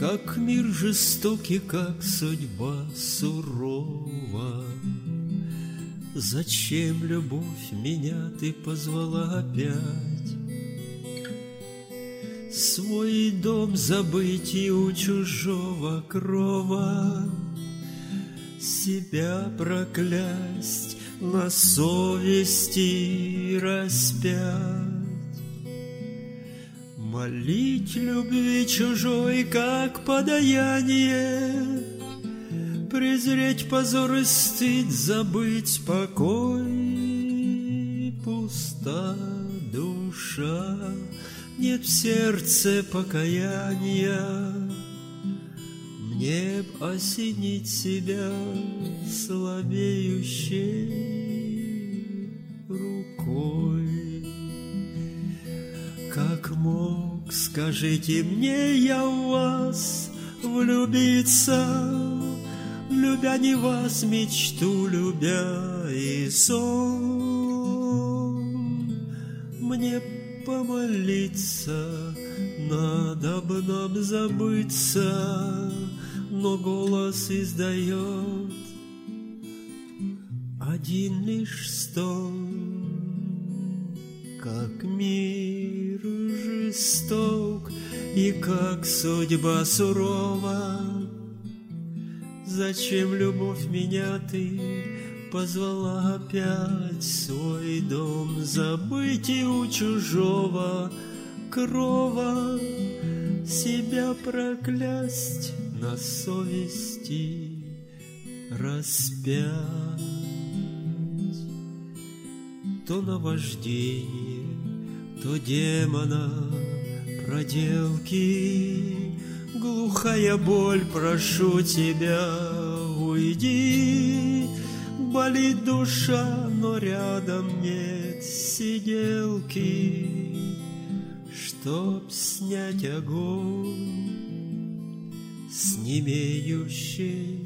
Как мир жестокий, как судьба сурова. Зачем, любовь, меня ты позвала опять? Свой дом забыть и у чужого крова себя проклясть, на совести распять. Молить любви чужой, как подаяние, презреть позор и стыд, забыть покой. Пуста душа, нет в сердце покаяния. Мне б осенить себя слабеющей рукой. Как мог, скажите мне, я в вас влюбиться, любя не вас, мечту любя и сон? Мне помолиться, надобно забыться, но голос издает один лишь стон. Как мир жесток и как судьба сурова, зачем, любовь, меня ты позвала опять? Свой дом забыть и у чужого крова себя проклясть, на совести распять. То наваждение, то демона проделки, глухая боль, прошу тебя, уйди. Болит душа, но рядом нет сиделки, чтоб снять огонь с немеющей